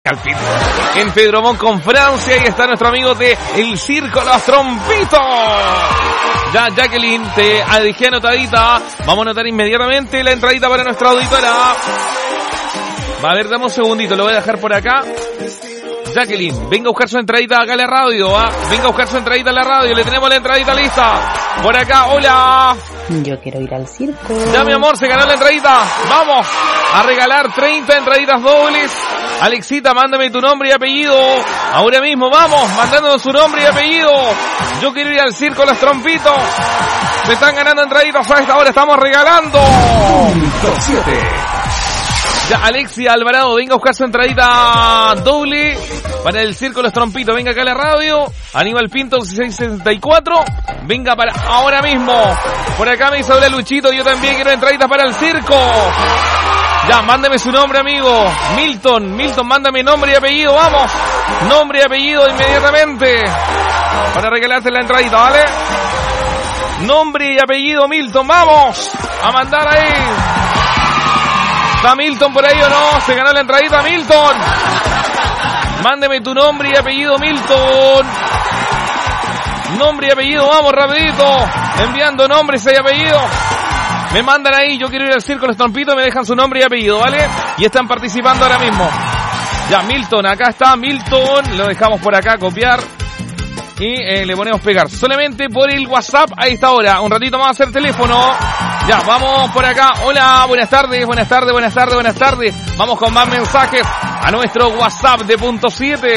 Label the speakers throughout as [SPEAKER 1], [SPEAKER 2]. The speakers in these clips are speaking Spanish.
[SPEAKER 1] En Pedro Montt con Francia, y está nuestro amigo de El Circo Los Trompitos. Ya Jacqueline, te dejé anotadita. Vamos a anotar inmediatamente la entradita para nuestra auditora. A ver, dame un segundito, lo voy a dejar por acá. Jacqueline, venga a buscar su entradita acá en la radio, venga a buscar su entradita en la radio, le tenemos la entradita lista. Por acá, hola.
[SPEAKER 2] Yo quiero ir al circo.
[SPEAKER 1] Ya, mi amor, se ganó la entradita. Vamos a regalar 30 entraditas dobles. Alexita, mándame tu nombre y apellido. Ahora mismo, vamos, mandándonos su nombre y apellido. Yo quiero ir al circo Los Trompitos. Se están ganando entraditas a esta hora, estamos regalando. 7. Ya, Alexia Alvarado, venga a buscar su entradita doble para el circo Los Trompitos. Venga acá a la radio. Aníbal Pinto, 1664. Venga para ahora mismo. Por acá me hizo Luchito, yo también quiero entraditas para el circo. Ya, mándeme su nombre, amigo. Milton, mándame nombre y apellido, vamos. Nombre y apellido inmediatamente para regalarte la entradita, ¿vale? Nombre y apellido, Milton, vamos a mandar ahí. ¿Está Milton por ahí o no? Se ganó la entradita, Milton. Mándeme tu nombre y apellido, Milton. Nombre y apellido, vamos rapidito. Enviando nombres y apellidos. Me mandan ahí, yo quiero ir al circo Los Trompitos, me dejan su nombre y apellido, ¿vale? Y están participando ahora mismo. Ya, Milton, acá está Milton. Lo dejamos por acá, copiar. Y le ponemos pegar. Solamente por el WhatsApp a esta hora. Un ratito más a hacer teléfono. Ya, vamos por acá. Hola, buenas tardes. Vamos con más mensajes a nuestro WhatsApp de punto 7.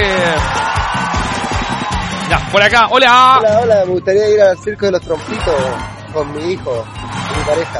[SPEAKER 1] Ya, por acá. Hola.
[SPEAKER 3] Hola, me gustaría ir al circo de Los Trompitos con mi hijo, mi pareja.